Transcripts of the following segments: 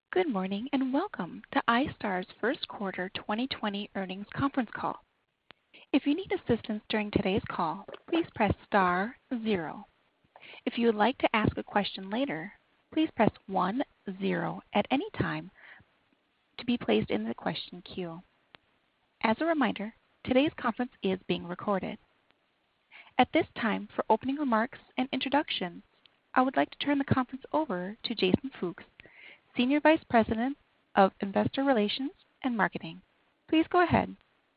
Good morning and welcome to iStar's first quarter 2020 earnings conference call. If you need assistance during today's call, please press star 0. If you would like to ask a question later, please press 10 at any time to be placed in the question queue. As a reminder, today's conference is being recorded. At this time, for opening remarks and introductions, I would like to turn the conference over to Jason Fuchs, Senior Vice President of Investor Relations and Marketing. Please go ahead.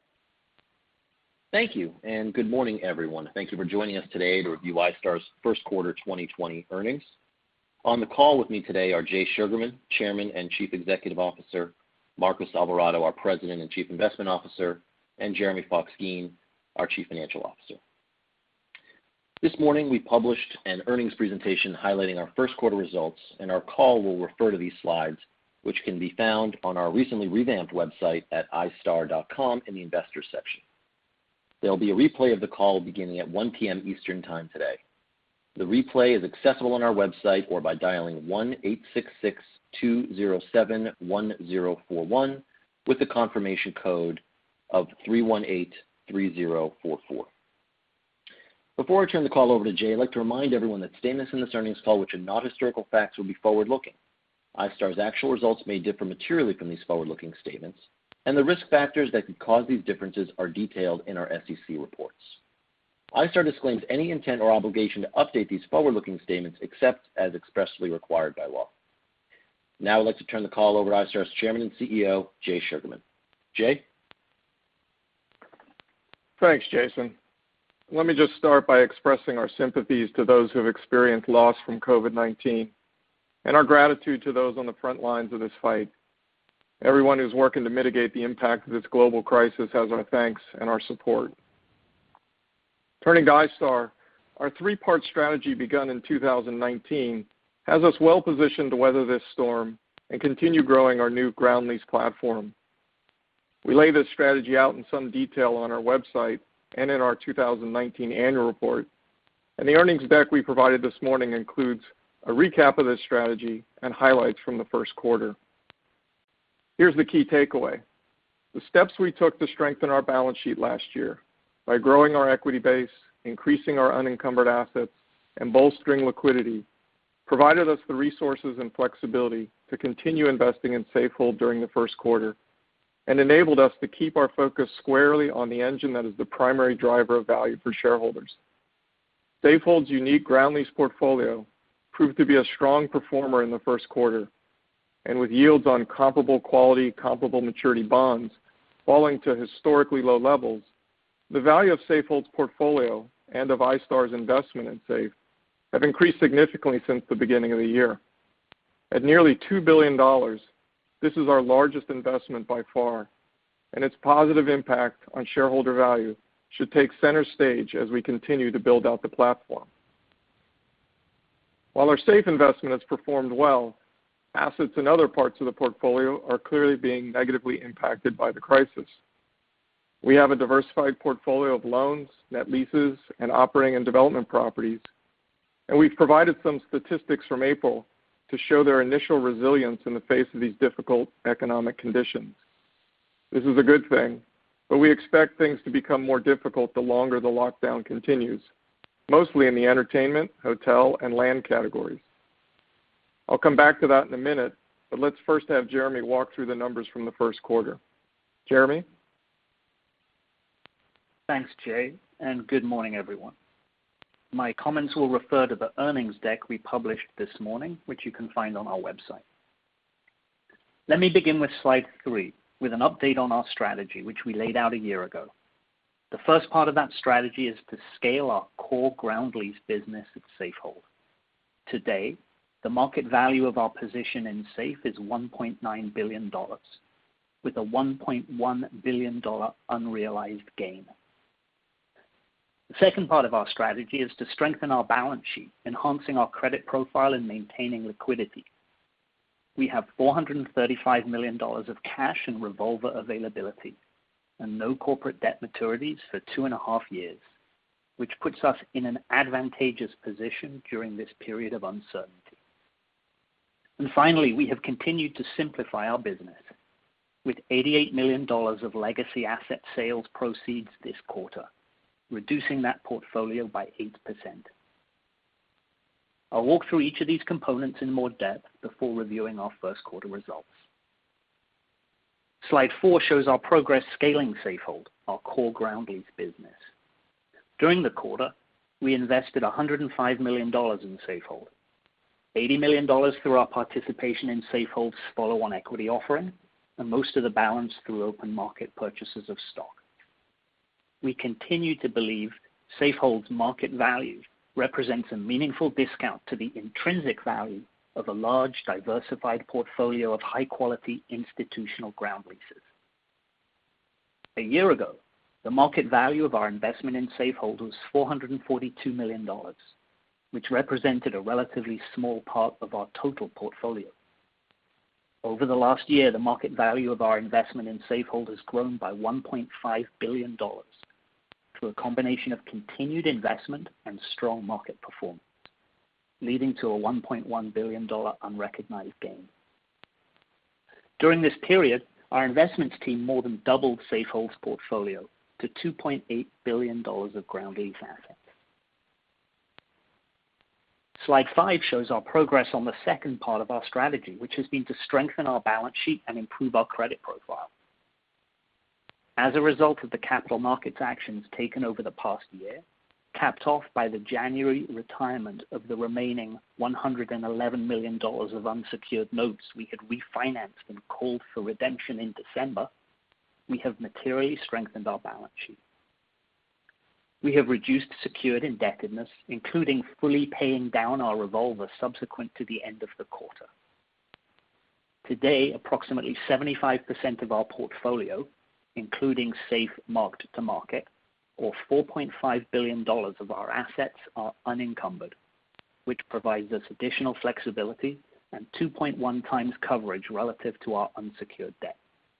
Thank you, and good morning, everyone. Thank you for joining us today to review iStar's first quarter 2020 earnings. On the call with me today are Jay Sugarman, Chairman and Chief Executive Officer, Marcos Alvarado, our President and Chief Investment Officer, and Jeremy Fox-Geen, our Chief Financial Officer. This morning, we published an earnings presentation highlighting our first quarter results, and our call will refer to these slides, which can be found on our recently revamped website at istar.com in the Investors section. There will be a replay of the call beginning at 1 p.m. Eastern Time today. The replay is accessible on our website or by dialing 1-866-207-1041 with the confirmation code of 318-3044. Before I turn the call over to Jay, I'd like to remind everyone that statements in this earnings call which are not historical facts will be forward-looking. iStar's actual results may differ materially from these forward-looking statements, and the risk factors that could cause these differences are detailed in our SEC reports. iStar disclaims any intent or obligation to update these forward-looking statements except as expressly required by law. Now I'd like to turn the call over to iStar's Chairman and CEO, Jay Sugarman. Jay? Thanks, Jason. Let me just start by expressing our sympathies to those who have experienced loss from COVID-19 and our gratitude to those on the front lines of this fight. Everyone who's working to mitigate the impact of this global crisis has our thanks and our support. Turning to iStar, our three-part strategy begun in 2019 has us well positioned to weather this storm and continue growing our new ground lease platform. We lay this strategy out in some detail on our website and in our 2019 annual report, and the earnings deck we provided this morning includes a recap of this strategy and highlights from the first quarter. Here's the key takeaway. The steps we took to strengthen our balance sheet last year by growing our equity base, increasing our unencumbered assets, and bolstering liquidity provided us the resources and flexibility to continue investing in Safehold during the first quarter and enabled us to keep our focus squarely on the engine that is the primary driver of value for shareholders. Safehold's unique ground lease portfolio proved to be a strong performer in the first quarter, and with yields on comparable quality, comparable maturity bonds falling to historically low levels, the value of Safehold's portfolio and of iStar's investment in Safe have increased significantly since the beginning of the year. At nearly $2 billion, this is our largest investment by far, and its positive impact on shareholder value should take center stage as we continue to build out the platform. While our Safe investment has performed well, assets in other parts of the portfolio are clearly being negatively impacted by the crisis. We have a diversified portfolio of loans, net leases, and operating and development properties, and we've provided some statistics from April to show their initial resilience in the face of these difficult economic conditions. This is a good thing, but we expect things to become more difficult the longer the lockdown continues, mostly in the entertainment, hotel, and land categories. I'll come back to that in a minute, but let's first have Jeremy walk through the numbers from the first quarter. Jeremy? Thanks, Jay, and good morning, everyone. My comments will refer to the earnings deck we published this morning, which you can find on our website. Let me begin with slide 3, with an update on our strategy, which we laid out a year ago. The first part of that strategy is to scale our core ground lease business at Safehold. Today, the market value of our position in Safe is $1.9 billion, with a $1.1 billion unrealized gain. The second part of our strategy is to strengthen our balance sheet, enhancing our credit profile and maintaining liquidity. We have $435 million of cash and revolver availability and no corporate debt maturities for 2.5 years, which puts us in an advantageous position during this period of uncertainty. And finally, we have continued to simplify our business with $88 million of legacy asset sales proceeds this quarter, reducing that portfolio by 8%. I'll walk through each of these components in more depth before reviewing our first quarter results. Slide 4 shows our progress scaling Safehold, our core ground lease business. During the quarter, we invested $105 million in Safehold, $80 million through our participation in Safehold's follow-on equity offering, and most of the balance through open market purchases of stock. We continue to believe Safehold's market value represents a meaningful discount to the intrinsic value of a large, diversified portfolio of high-quality institutional ground leases. A year ago, the market value of our investment in Safehold was $442 million, which represented a relatively small part of our total portfolio. Over the last year, the market value of our investment in Safehold has grown by $1.5 billion through a combination of continued investment and strong market performance, leading to a $1.1 billion unrecognized gain. During this period, our investments team more than doubled Safehold's portfolio to $2.8 billion of ground lease assets. Slide 5 shows our progress on the second part of our strategy, which has been to strengthen our balance sheet and improve our credit profile. As a result of the capital markets actions taken over the past year, capped off by the January retirement of the remaining $111 million of unsecured notes we had refinanced and called for redemption in December, we have materially strengthened our balance sheet. We have reduced secured indebtedness, including fully paying down our revolver subsequent to the end of the quarter. Today, approximately 75% of our portfolio, including SAFE marked to market, or $4.5 billion of our assets are unencumbered, which provides us additional flexibility and 2.1 times coverage relative to our unsecured debt.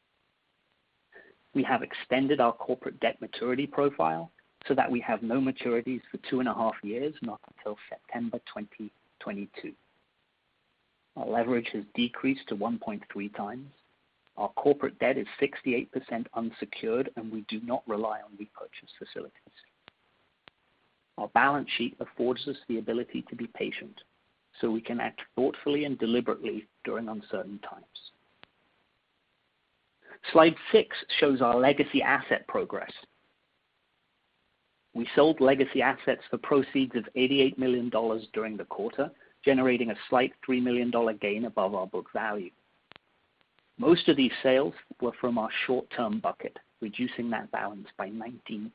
We have extended our corporate debt maturity profile so that we have no maturities for 2.5 years, not until September 2022. Our leverage has decreased to 1.3 times. Our corporate debt is 68% unsecured, and we do not rely on repurchase facilities. Our balance sheet affords us the ability to be patient, so we can act thoughtfully and deliberately during uncertain times. Slide 6 shows our legacy asset progress. We sold legacy assets for proceeds of $88 million during the quarter, generating a slight $3 million gain above our book value. Most of these sales were from our short-term bucket, reducing that balance by 19%.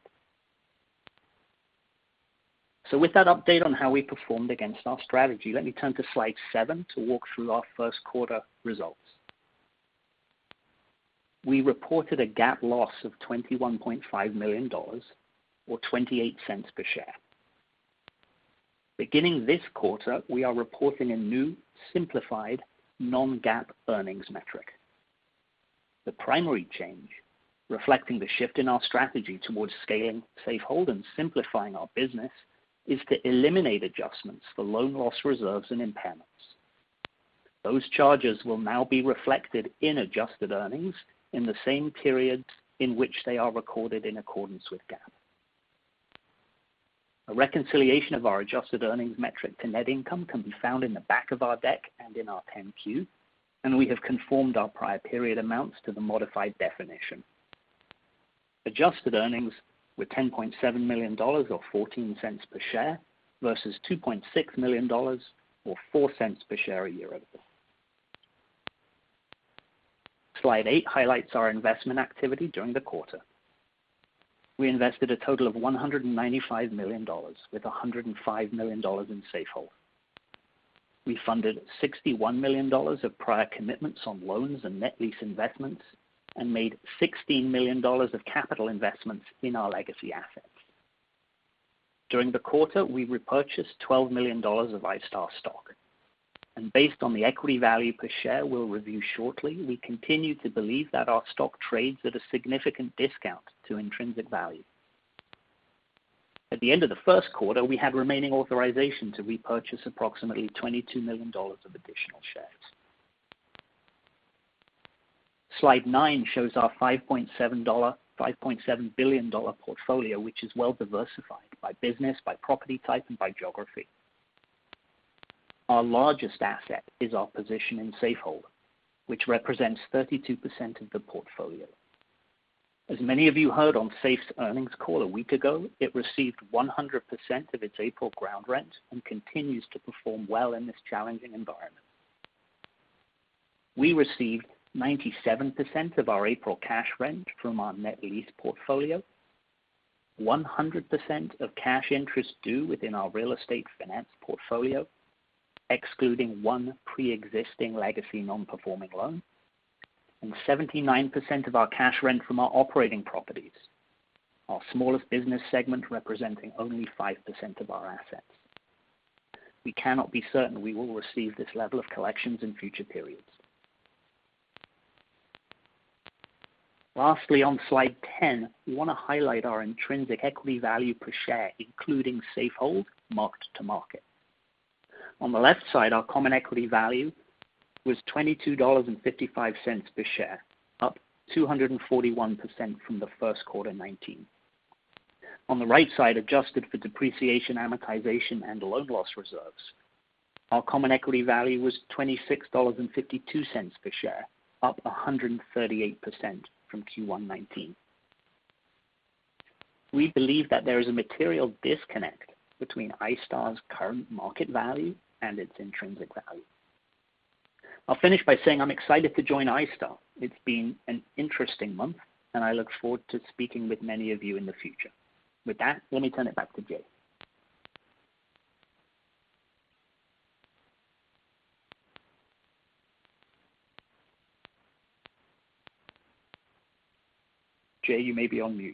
So with that update on how we performed against our strategy, let me turn to slide 7 to walk through our first quarter results. We reported a GAAP loss of $21.5 million, or 28 cents per share. Beginning this quarter, we are reporting a new, simplified, non-GAAP earnings metric. The primary change, reflecting the shift in our strategy towards scaling Safehold and simplifying our business, is to eliminate adjustments for loan loss reserves and impairments. Those charges will now be reflected in adjusted earnings in the same periods in which they are recorded in accordance with GAAP. A reconciliation of our adjusted earnings metric to net income can be found in the back of our deck and in our 10-Q, and we have conformed our prior period amounts to the modified definition. Adjusted earnings were $10.7 million, or 14 cents per share, versus $2.6 million, or 4 cents per share a year ago. Slide 8 highlights our investment activity during the quarter. We invested a total of $195 million, with $105 million in Safehold. We funded $61 million of prior commitments on loans and net lease investments, and made $16 million of capital investments in our legacy assets. During the quarter, we repurchased $12 million of iStar stock. And based on the equity value per share we'll review shortly, we continue to believe that our stock trades at a significant discount to intrinsic value. At the end of the first quarter, we had remaining authorization to repurchase approximately $22 million of additional shares. Slide 9 shows our $5.7 billion portfolio, which is well diversified by business, by property type, and by geography. Our largest asset is our position in Safehold, which represents 32% of the portfolio. As many of you heard on Safe's earnings call a week ago, it received 100% of its April ground rent and continues to perform well in this challenging environment. We received 97% of our April cash rent from our net lease portfolio, 100% of cash interest due within our real estate finance portfolio, excluding one pre-existing legacy non-performing loan, and 79% of our cash rent from our operating properties, our smallest business segment representing only 5% of our assets. We cannot be certain we will receive this level of collections in future periods. Lastly, on slide 10, we want to highlight our intrinsic equity value per share, including Safehold, marked to market. On the left side, our common equity value was $22.55 per share, up 241% from the first quarter 19. On the right side, adjusted for depreciation, amortization, and loan loss reserves, our common equity value was $26.52 per share, up 138% from Q1 19. We believe that there is a material disconnect between iStar's current market value and its intrinsic value. I'll finish by saying I'm excited to join iStar. It's been an interesting month, and I look forward to speaking with many of you in the future. With that, let me turn it back to Jay. Jay, you may be on mute.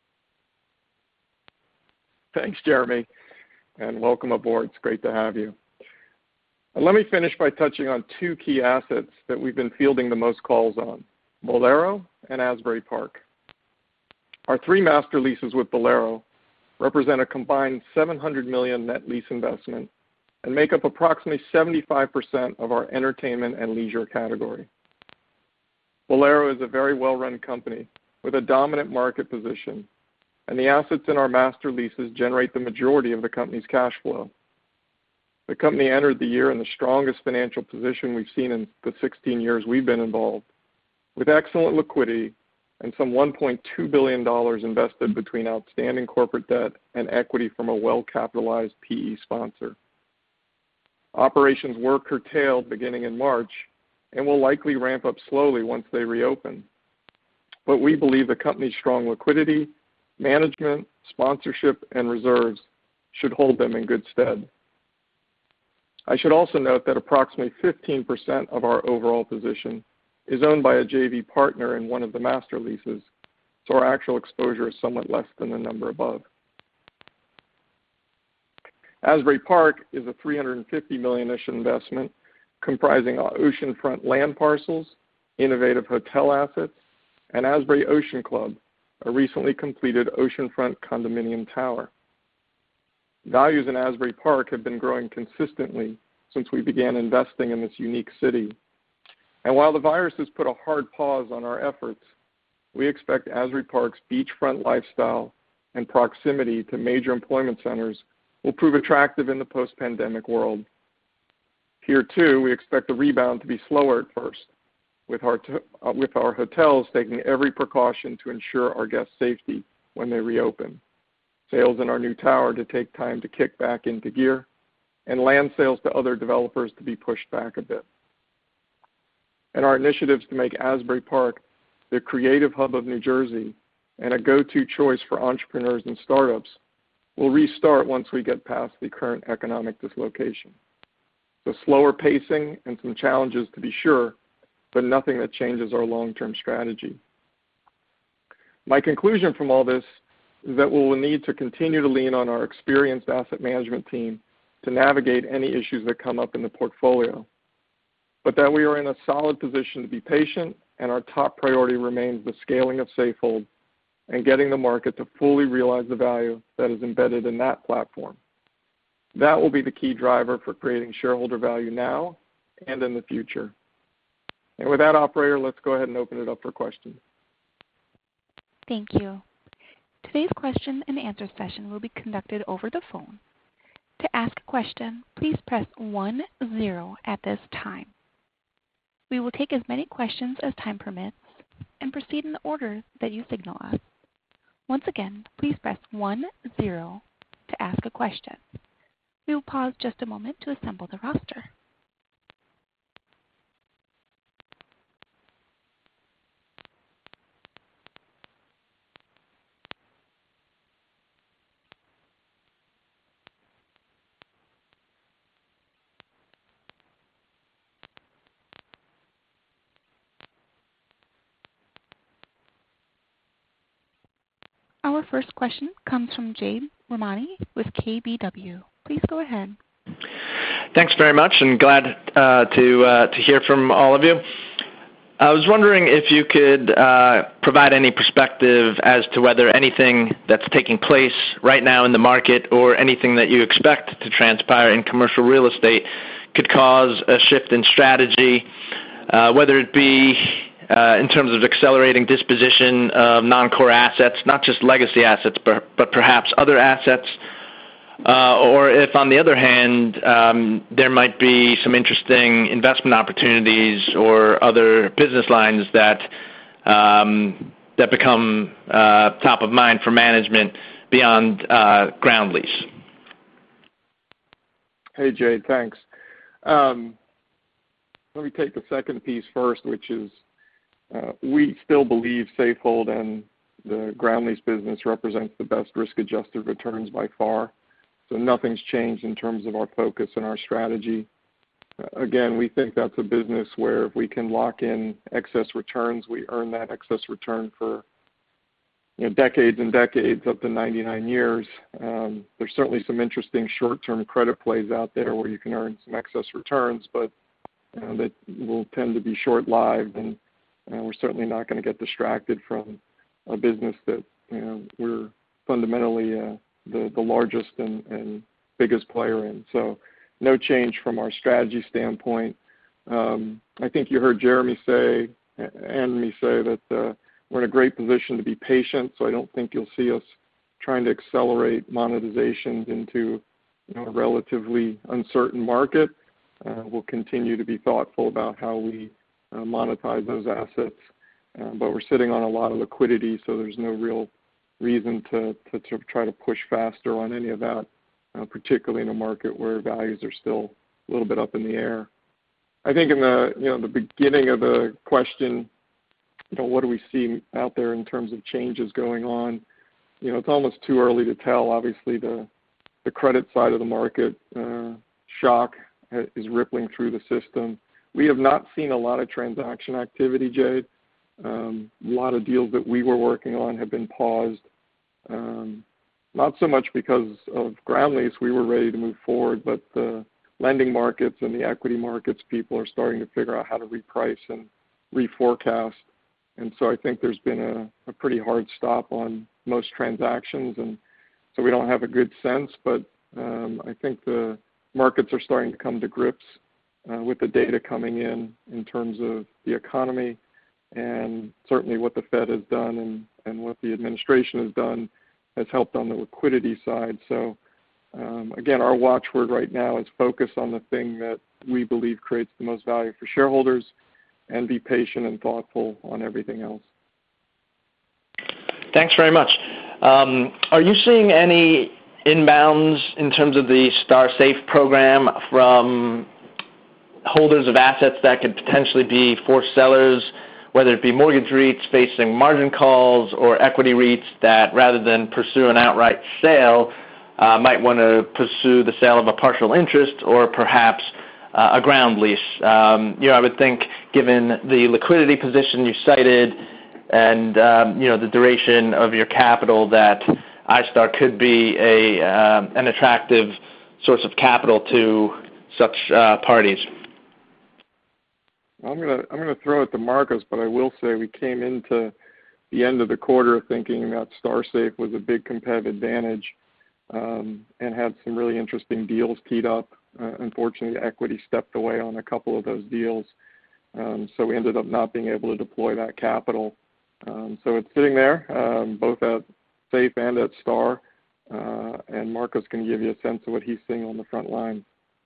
Thanks, Jeremy, and welcome aboard. It's great to have you. And let me finish by touching on two key assets that we've been fielding the most calls on, Bowlero and Asbury Park. Our three master leases with Bowlero represent a combined $700 million net lease investment and make up approximately 75% of our entertainment and leisure category. Bowlero is a very well-run company with a dominant market position, and the assets in our master leases generate the majority of the company's cash flow. The company entered the year in the strongest financial position we've seen in the 16 years we've been involved, with excellent liquidity and some $1.2 billion invested between outstanding corporate debt and equity from a well-capitalized PE sponsor. Operations were curtailed beginning in March and will likely ramp up slowly once they reopen. But we believe the company's strong liquidity, management, sponsorship, and reserves should hold them in good stead. I should also note that approximately 15% of our overall position is owned by a JV partner in one of the master leases, so our actual exposure is somewhat less than the number above. Asbury Park is a $350 million-ish investment comprising oceanfront land parcels, innovative hotel assets, and Asbury Ocean Club, a recently completed oceanfront condominium tower. Values in Asbury Park have been growing consistently since we began investing in this unique city. And while the virus has put a hard pause on our efforts, we expect Asbury Park's beachfront lifestyle and proximity to major employment centers will prove attractive in the post-pandemic world. Here, too, we expect the rebound to be slower at first, with our hotels taking every precaution to ensure our guests' safety when they reopen, sales in our new tower to take time to kick back into gear, and land sales to other developers to be pushed back a bit. And our initiatives to make Asbury Park the creative hub of New Jersey and a go-to choice for entrepreneurs and startups will restart once we get past the current economic dislocation. So slower pacing and some challenges to be sure, but nothing that changes our long-term strategy. My conclusion from all this is that we will need to continue to lean on our experienced asset management team to navigate any issues that come up in the portfolio, but that we are in a solid position to be patient, and our top priority remains the scaling of Safehold and getting the market to fully realize the value that is embedded in that platform. That will be the key driver for creating shareholder value now and in the future. And with that, operator, let's go ahead and open it up for questions. Thank you. Today's question and answer session will be conducted over the phone. To ask a question, please press 10 at this time. We will take as many questions as time permits and proceed in the order that you signal us. Once again, please press 10 to ask a question. We will pause just a moment to assemble the roster. Our first question comes from Jade Rahmani with KBW. Please go ahead. Thanks very much, and glad to hear from all of you. I was wondering if you could provide any perspective as to whether anything that's taking place right now in the market or anything that you expect to transpire in commercial real estate could cause a shift in strategy, whether it be in terms of accelerating disposition of non-core assets, not just legacy assets, but perhaps other assets, or if, on the other hand, there might be some interesting investment opportunities or other business lines that become top of mind for management beyond ground lease. Hey, Jade, thanks. Let me take the second piece first, which is we still believe Safehold and the ground lease business represents the best risk-adjusted returns by far. So nothing's changed in terms of our focus and our strategy. Again, we think that's a business where if we can lock in excess returns, we earn that excess return for decades and decades, up to 99 years. There's certainly some interesting short-term credit plays out there where you can earn some excess returns, but that will tend to be short-lived, and we're certainly not going to get distracted from a business that we're fundamentally the largest and biggest player in. So no change from our strategy standpoint. I think you heard Jeremy say and me say that we're in a great position to be patient, so I don't think you'll see us trying to accelerate monetizations into a relatively uncertain market. We'll continue to be thoughtful about how we monetize those assets, but we're sitting on a lot of liquidity, so there's no real reason to try to push faster on any of that, particularly in a market where values are still a little bit up in the air. I think in the beginning of the question, what do we see out there in terms of changes going on? It's almost too early to tell. Obviously, the credit side of the market shock is rippling through the system. We have not seen a lot of transaction activity, Jade. A lot of deals that we were working on have been paused, not so much because of ground lease. We were ready to move forward, but the lending markets and the equity markets, people are starting to figure out how to reprice and reforecast. And so I think there's been a pretty hard stop on most transactions, and so we don't have a good sense, but I think the markets are starting to come to grips with the data coming in terms of the economy, and certainly what the Fed has done and what the administration has done has helped on the liquidity side. So again, our watchword right now is focus on the thing that we believe creates the most value for shareholders and be patient and thoughtful on everything else. Thanks very much. Are you seeing any inbounds in terms of the Star Safe program from holders of assets that could potentially be forced sellers, whether it be mortgage REITs facing margin calls or equity REITs that, rather than pursue an outright sale, might want to pursue the sale of a partial interest or perhaps a ground lease? I would think, given the liquidity position you cited and the duration of your capital, that iStar could be an attractive source of capital to such parties. I'm gonna throw it to Marcos, but I will say we came into the end of the quarter thinking that StarSafe was a big competitive advantage, and had some really interesting deals teed up. Unfortunately, equity stepped away on a couple of those deals, so we ended up not being able to deploy that capital. So it's sitting there, both at Safe and at Star, and Marcos can give you a sense of what he's seeing on the front line.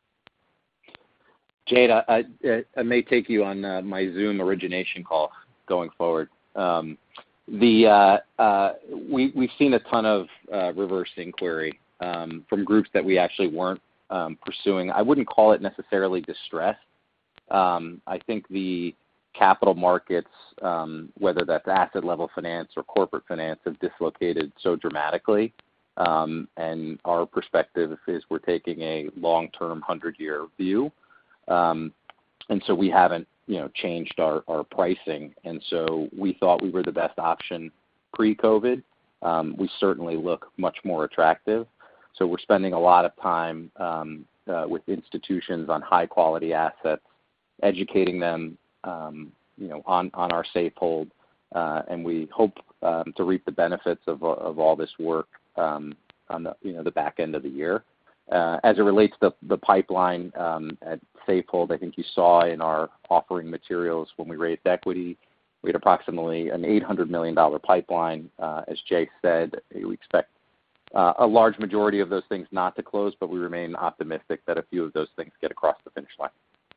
Jade, I may take you on my Zoom origination call going forward. We've seen a ton of reverse inquiry from groups that we actually weren't pursuing. I wouldn't call it necessarily distressed. I think the capital markets, whether that's asset level finance or corporate finance, have dislocated so dramatically. And our perspective is we're taking a long-term 100-year view. And so we haven't, changed our pricing. And so we thought we were the best option pre-COVID. We certainly look much more attractive. So we're spending a lot of time with institutions on high-quality assets, educating them, on our safe hold, and we hope to reap the benefits of all this work on the back end of the year. As it relates to the pipeline at Safehold, I think you saw in our offering materials when we raised equity, we had approximately an $800 million pipeline. As Jay said, we expect a large majority of those things not to close, but we remain optimistic that a few of those things get across the finish line.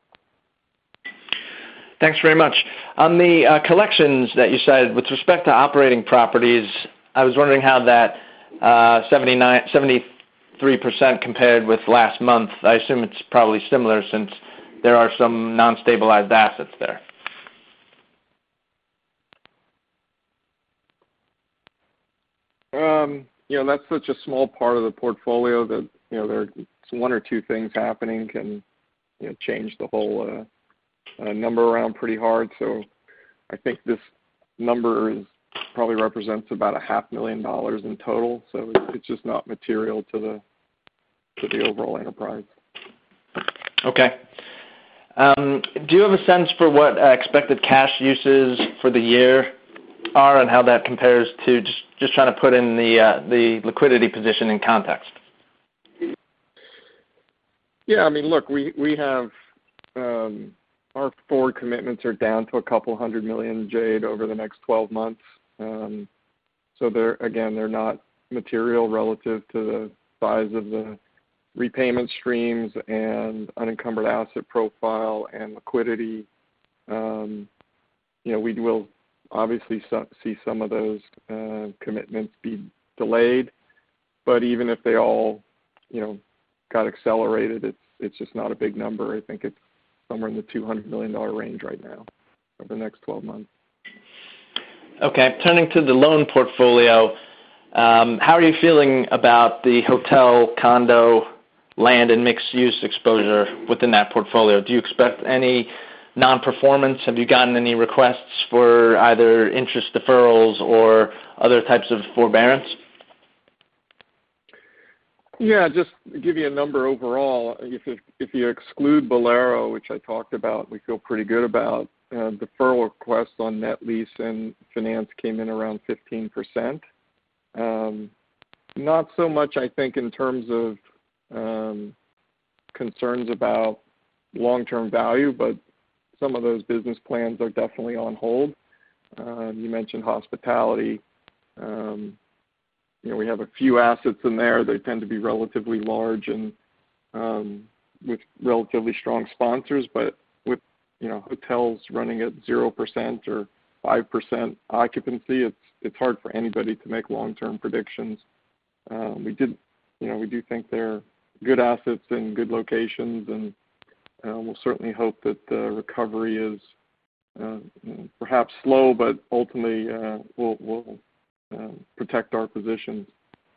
Thanks very much. On the collections that you cited, with respect to operating properties, I was wondering how that 73% compared with last month. I assume it's probably similar since there are some non-stabilized assets there. That's such a small part of the portfolio that, there's one or two things happening can, change the whole number around pretty hard. So I think this number probably represents about $500,000 in total. So it's just not material to the overall enterprise. Okay. Do you have a sense for what expected cash uses for the year are and how that compares to just trying to put in the liquidity position in context? Yeah, look, we have our forward commitments are down to $200 million, Jade, over the next 12 months. So they're not material relative to the size of the repayment streams and unencumbered asset profile and liquidity. We will obviously see some of those commitments be delayed, but even if they all, got accelerated, it's just not a big number. I think it's somewhere in the $200 million range right now over the next 12 months. Okay. Turning to the loan portfolio, how are you feeling about the hotel, condo, land, and mixed-use exposure within that portfolio? Do you expect any non-performance? Have you gotten any requests for either interest deferrals or other types of forbearance? Yeah, just to give you a number overall, if you exclude Bolero, which I talked about, we feel pretty good about, deferral requests on net lease and finance came in around 15%. Not so much, I think, in terms of concerns about long-term value, but some of those business plans are definitely on hold. You mentioned hospitality. We have a few assets in there. They tend to be relatively large and with relatively strong sponsors, but with hotels running at 0% or 5% occupancy, it's hard for anybody to make long-term predictions. We do think they're good assets in good locations, and we'll certainly hope that the recovery is perhaps slow, but ultimately will protect our positions.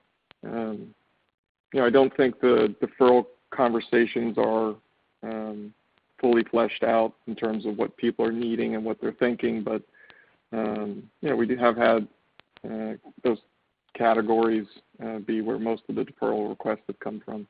I don't think the deferral conversations are fully fleshed out in terms of what people are needing and what they're thinking, but we do have had those categories be where most of the deferral requests have come from.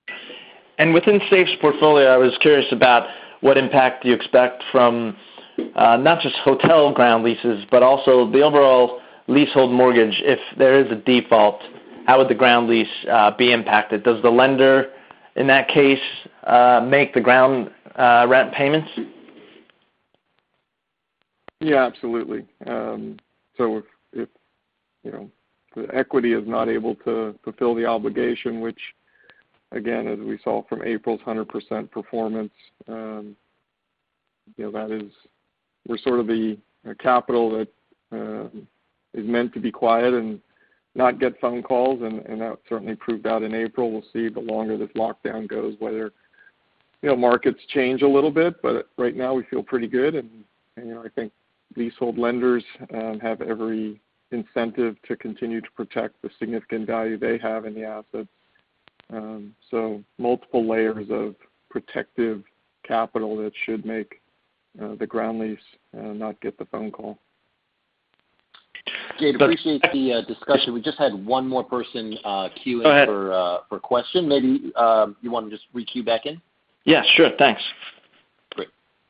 And within Safe's portfolio, I was curious about what impact do you expect from not just hotel ground leases, but also the overall leasehold mortgage. If there is a default, how would the ground lease be impacted? Does the lender, in that case, make the ground rent payments? Yeah, absolutely. So if the equity is not able to fulfill the obligation, which again, as we saw from April's 100% performance, that is, we're sort of the capital that is meant to be quiet and not get phone calls, and that certainly proved out in April. We'll see the longer this lockdown goes whether markets change a little bit, but right now we feel pretty good, and I think leasehold lenders have every incentive to continue to protect the significant value they have in the assets. So multiple layers of protective capital that should make the ground lease not get the phone call. Jade, appreciate the discussion. We just had one more person queuing for question. Maybe you want to just re-queue back in? Yeah, sure. Thanks. Great.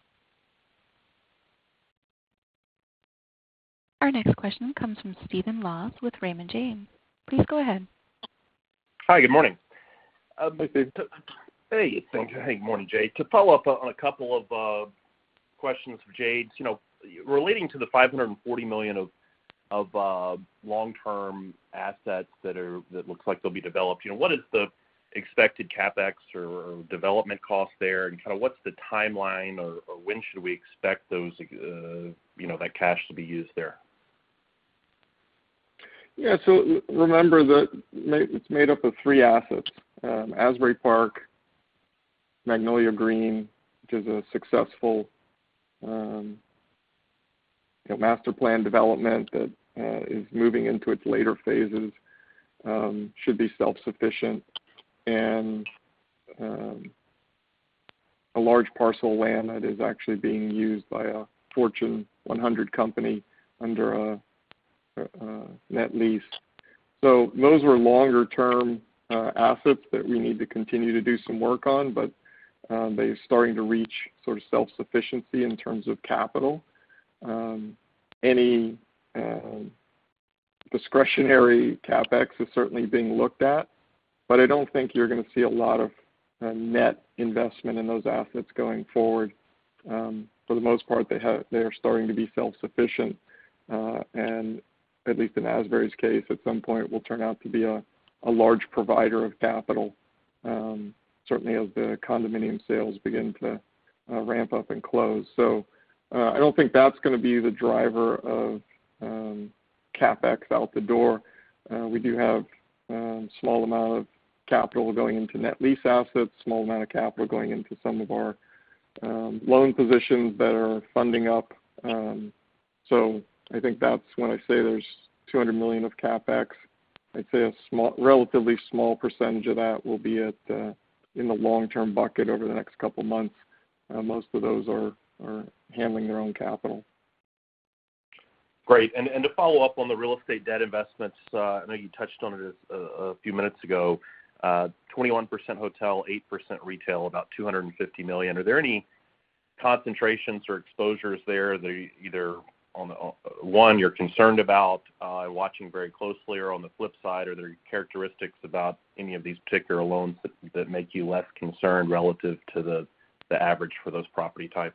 Our next question comes from Stephen Laws with Raymond James. Please go ahead. Hi, good morning. Hi, Steve. Hey, thanks. Hey, good morning, Jade. To follow up on a couple of questions of Jade's, relating to the $540 million of long-term assets that looks like they'll be developed, what is the expected CapEx or development cost there, and kind of what's the timeline, or when should we expect those, that cash to be used there? Yeah, so remember that it's made up of three assets: Asbury Park, Magnolia Green, which is a successful master plan development that is moving into its later phases, should be self-sufficient, and a large parcel of land that is actually being used by a Fortune 100 company under a net lease. So those were longer-term assets that we need to continue to do some work on, but they're starting to reach sort of self-sufficiency in terms of capital. Any discretionary CapEx is certainly being looked at, but I don't think you're going to see a lot of net investment in those assets going forward. For the most part, they are starting to be self-sufficient, and at least in Asbury's case, at some point will turn out to be a large provider of capital, certainly as the condominium sales begin to ramp up and close. So I don't think that's going to be the driver of CapEx out the door. We do have a small amount of capital going into net lease assets, small amount of capital going into some of our loan positions that are funding up. So I think that's when I say there's $200 million of CapEx. I'd say a relatively small percentage of that will be in the long-term bucket over the next couple months. Most of those are handling their own capital. Great. And to follow up on the real estate debt investments, I know you touched on it a few minutes ago. 21% hotel, 8% retail, about $250 million. Are there any concentrations or exposures there that either on the one you're concerned about watching very closely, or on the flip side, are there characteristics about any of these particular loans that make you less concerned relative to the average for those property types?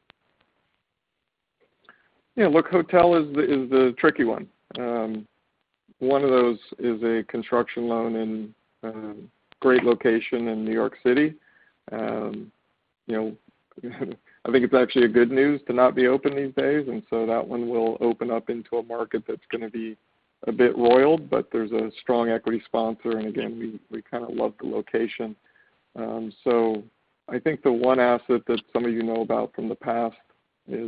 Yeah, look, hotel is the tricky one. One of those is a construction loan in great location in New York City. I think it's actually a good news to not be open these days, and so that one will open up into a market that's going to be a bit roiled, but there's a strong equity sponsor, and again, we kind of love the location. So I think the one asset that some of you know about from the past is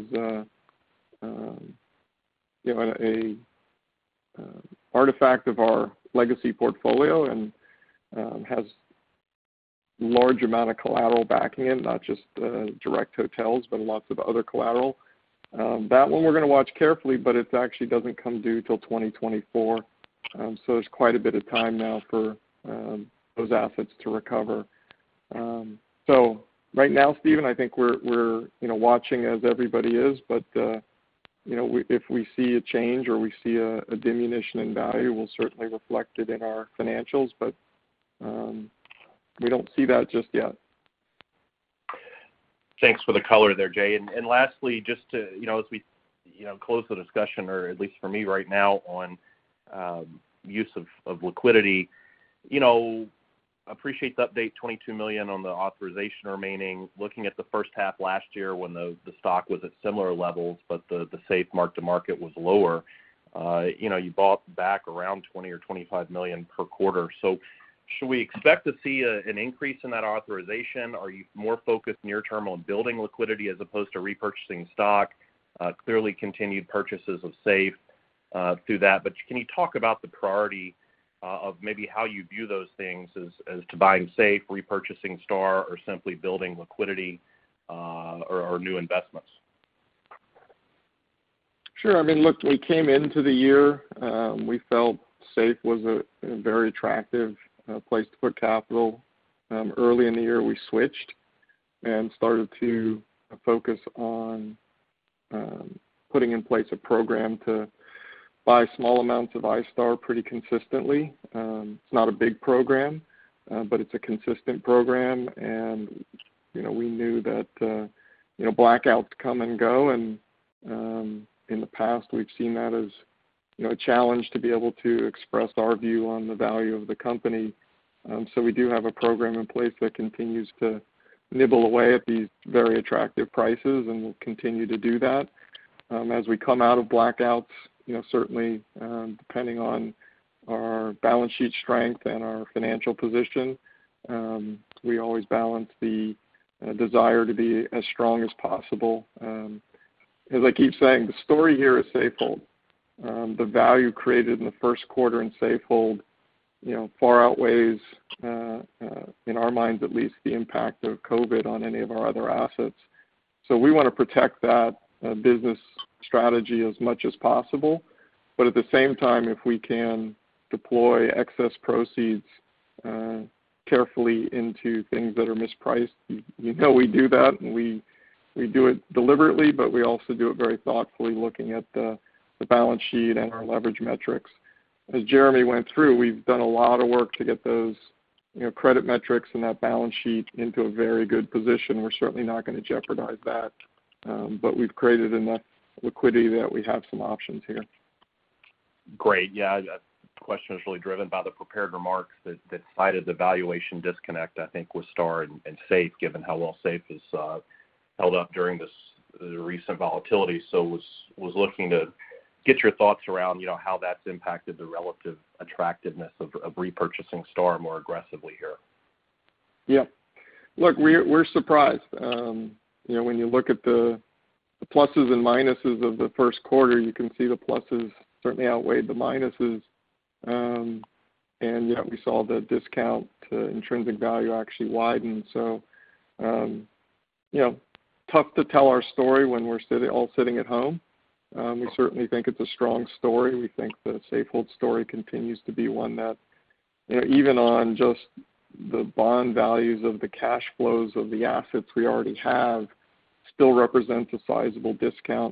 an artifact of our legacy portfolio, and has large amount of collateral backing it, not just direct hotels, but lots of other collateral. That one we're going to watch carefully, but it actually doesn't come due till 2024. So there's quite a bit of time now for those assets to recover. So right now, Stephen, I think we're watching as everybody is, but if we see a change or we see a diminution in value, we'll certainly reflect it in our financials, but we don't see that just yet. Thanks for the color there, Jay. And lastly, just to, as we, close the discussion, or at least for me right now, on use of liquidity, appreciate the update, $22 million on the authorization remaining. Looking at the first half last year when the stock was at similar levels, but the safe mark-to-market was lower, you bought back around 20 or 25 million per quarter. So should we expect to see an increase in that authorization? Are you more focused near-term on building liquidity as opposed to repurchasing stock? Clearly continued purchases of SAFE through that. But can you talk about the priority of maybe how you view those things as to buying SAFE, repurchasing STAR, or simply building liquidity or new investments? Sure. I mean, look, we came into the year, we felt SAFE was a very attractive place to put capital. Early in the year, we switched and started to focus on putting in place a program to buy small amounts of iStar pretty consistently. It's not a big program, but it's a consistent program, and we knew that blackouts come and go, and in the past we've seen that as a challenge to be able to express our view on the value of the company. So we do have a program in place that continues to nibble away at these very attractive prices, and we'll continue to do that. As we come out of blackouts, certainly depending on our balance sheet strength and our financial position, we always balance the desire to be as strong as possible. As I keep saying, the story here is Safehold. The value created in the first quarter in Safehold, far outweighs, in our minds at least, the impact of COVID on any of our other assets. So we want to protect that business strategy as much as possible, but at the same time, if we can deploy excess proceeds carefully into things that are mispriced, we do that, and we do it deliberately, but we also do it very thoughtfully, looking at the balance sheet and our leverage metrics. As Jeremy went through, we've done a lot of work to get those credit metrics and that balance sheet into a very good position. We're certainly not going to jeopardize that, but we've created enough liquidity that we have some options here. Great. Yeah, the question is really driven by the prepared remarks that cited the valuation disconnect, I think, with STAR and SAFE, given how well SAFE is held up during the recent volatility. So was looking to get your thoughts around, how that's impacted the relative attractiveness of repurchasing STAR more aggressively here. Yeah. Look, we're surprised. When you look at the pluses and minuses of the first quarter, you can see the pluses certainly outweighed the minuses, and yet we saw the discount to intrinsic value actually widen. So, tough to tell our story when we're all sitting at home. We certainly think it's a strong story. We think the Safehold story continues to be one that, even on just the bond values of the cash flows of the assets we already have, still represents a sizable discount,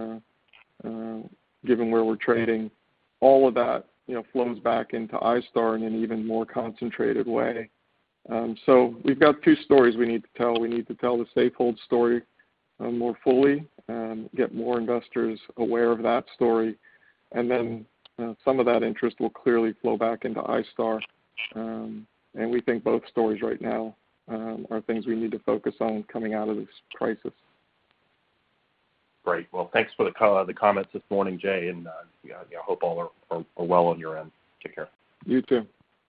given where we're trading. All of that, flows back into iStar in an even more concentrated way. So we've got two stories we need to tell. We need to tell the Safehold story more fully, get more investors aware of that story, and then some of that interest will clearly flow back into iStar. And we think both stories right now are things we need to focus on coming out of this crisis. Great. Well, thanks for the comments this morning, Jay, and I hope all are well on your end. Take care. You too.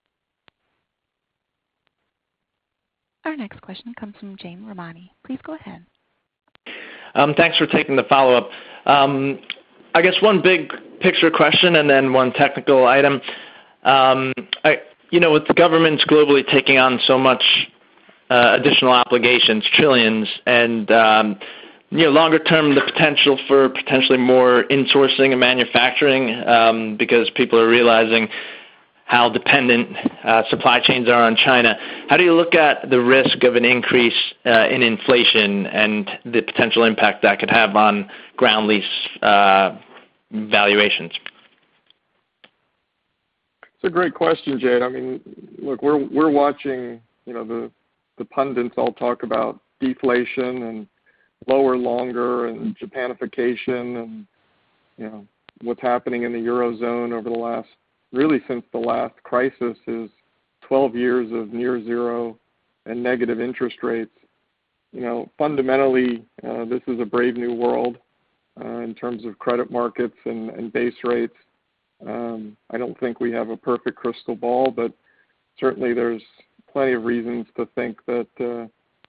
Our next question comes from Jane Romani. Please go ahead. Thanks for taking the follow-up. I guess one big picture question and then one technical item. With the governments globally taking on so much additional obligations, trillions, and longer term, the potential for potentially more insourcing and manufacturing, because people are realizing how dependent supply chains are on China. How do you look at the risk of an increase in inflation and the potential impact that could have on ground lease valuations? It's a great question, Jade. I mean, look, we're watching, the pundits all talk about deflation and lower, longer, and Japanification, and what's happening in the Eurozone over the last, really since the last crisis, is 12 years of near zero and negative interest rates. Fundamentally, this is a brave new world in terms of credit markets and base rates. I don't think we have a perfect crystal ball, but certainly there's plenty of reasons to think that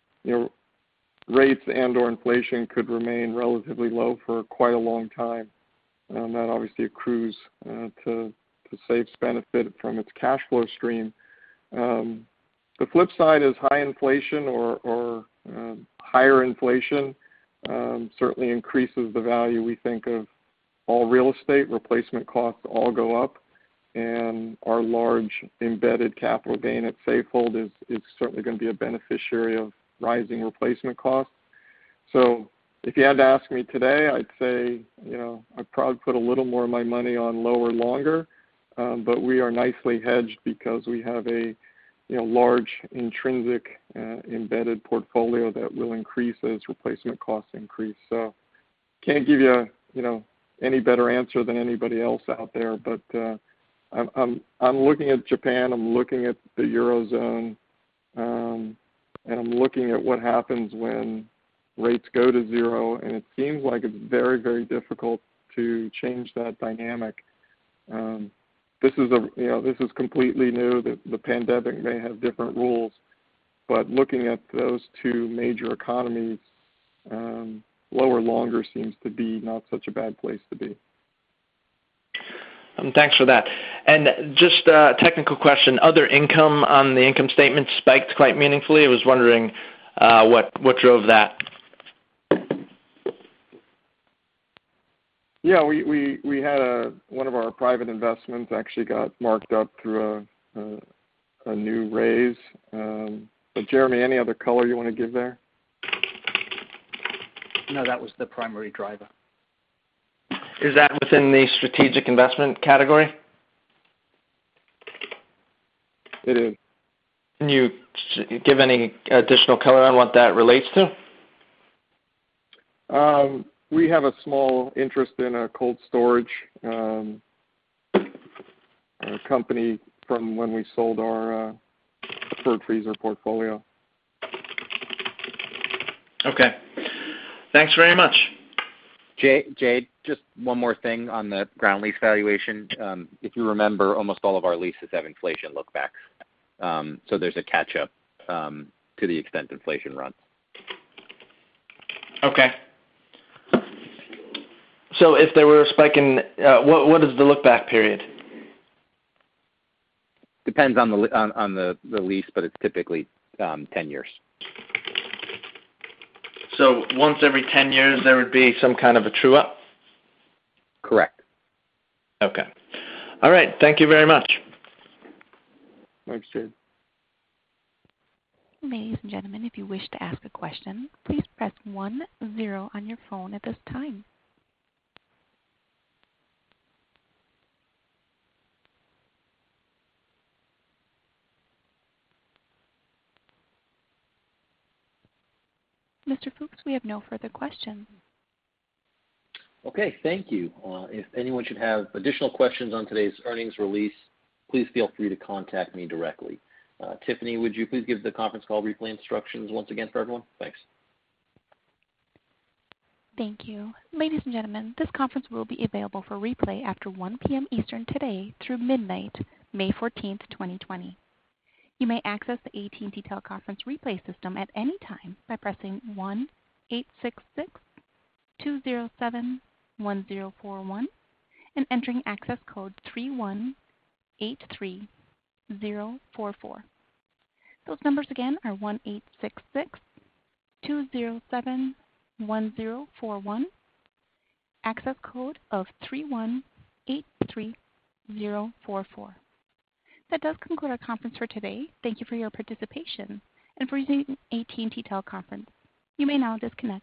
rates and/or inflation could remain relatively low for quite a long time. That obviously accrues to SAFE's benefit from its cash flow stream. The flip side is high inflation or higher inflation certainly increases the value, we think, of all real estate. Replacement costs all go up, and our large embedded capital gain at Safehold is certainly going to be a beneficiary of rising replacement costs. So if you had to ask me today, I'd say, I'd probably put a little more of my money on lower, longer, but we are nicely hedged because we have a large intrinsic embedded portfolio that will increase as replacement costs increase. So can't give you, any better answer than anybody else out there, but I'm looking at Japan, I'm looking at the Eurozone, and I'm looking at what happens when rates go to zero, and it seems like it's very, very difficult to change that dynamic. This is completely new. The pandemic may have different rules, but looking at those two major economies, lower, longer seems to be not such a bad place to be. Thanks for that. And just a technical question, other income on the income statement spiked quite meaningfully. I was wondering what drove that. Yeah, we had one of our private investments actually got marked up through a new raise. But Jeremy, any other color you want to give there? No, that was the primary driver. Is that within the strategic investment category? It is. Can you give any additional color on what that relates to? We have a small interest in a cold storage company from when we sold our preferred freezer portfolio. Okay. Thanks very much. Jade, just one more thing on the ground lease valuation. If you remember, almost all of our leases have inflation lookbacks. So there's a catch-up to the extent inflation runs. Okay. So if there were a spike in, what is the look-back period? Depends on the lease, but it's typically 10 years. So once every 10 years, there would be some kind of a true-up? Correct. Okay. All right. Thank you very much. Thanks, Jade. Ladies and gentlemen, if you wish to ask a question, please press 10 on your phone at this time. Mr. Fuchs, we have no further questions. Okay, thank you. If anyone should have additional questions on today's earnings release, please feel free to contact me directly. Tiffany, would you please give the conference call replay instructions once again for everyone? Thanks. Thank you. Ladies and gentlemen, this conference will be available for replay after 1 p.m. Eastern today through midnight, May 14th, 2020. You may access the AT&T teleconference replay system at any time by pressing 1-866-207-1041 and entering access code 3183044. Those numbers again are 1-866-207-1041, access code of 3183044. That does conclude our conference for today. Thank you for your participation and for using AT&T Teleconference. You may now disconnect.